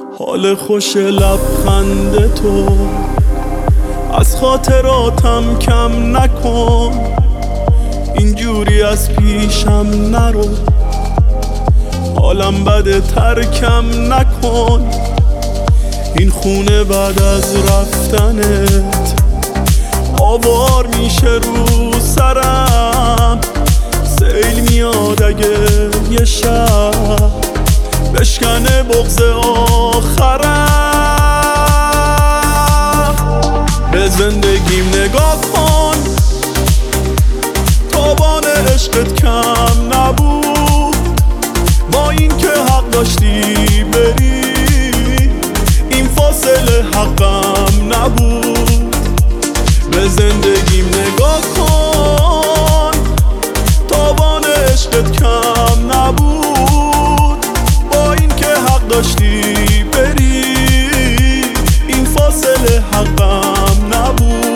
حال خوش لبخند تو از خاطراتم کم نکن، اینجوری از پیشم نرو، حالم بده ترکم نکن. این خونه بعد از رفتنت آوار میشه رو سرم، سیل میاد اگه یه شب بشکنه بغض آخرم. به زندگیم نگاه کن، تابان عشقت کم نبود، با این که حق داشتی بری این فاصله حقم نبود. به زندگیم نگاه کن، تابان عشقت کم نبود، با این که حق داشتی بری این فاصله حقم نبود.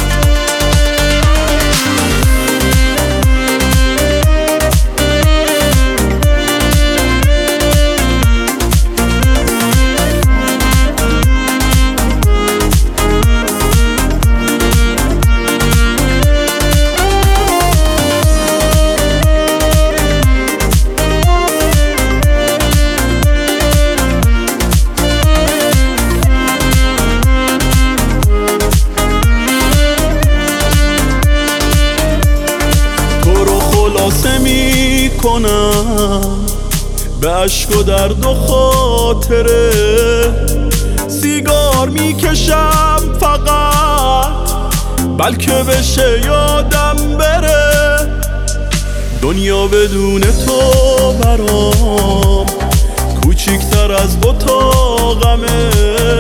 خلاصه می کنم به عشق و درد و خاطره، سیگار می کشم فقط بلکه بشه یادم بره. دنیا بدون تو برام کوچیکتر از اتاقمه،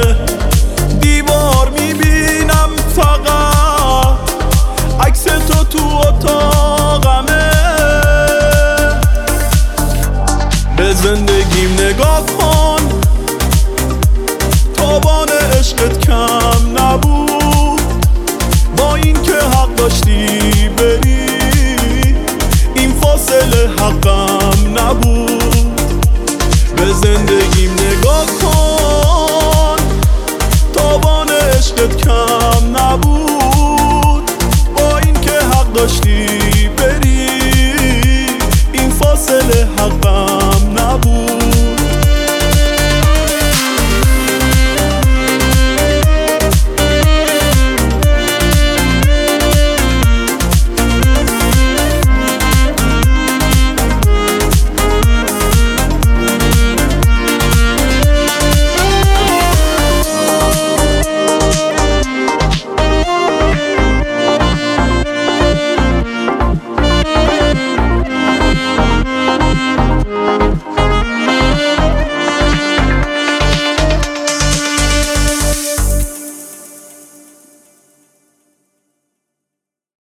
دیوار می بینم فقط عکس تو اتاقمه. به زندگیم نگاه کن، تابان عشقت کم نبود، با این که حق داشتی بری این فاصله حقم نبود. به زندگیم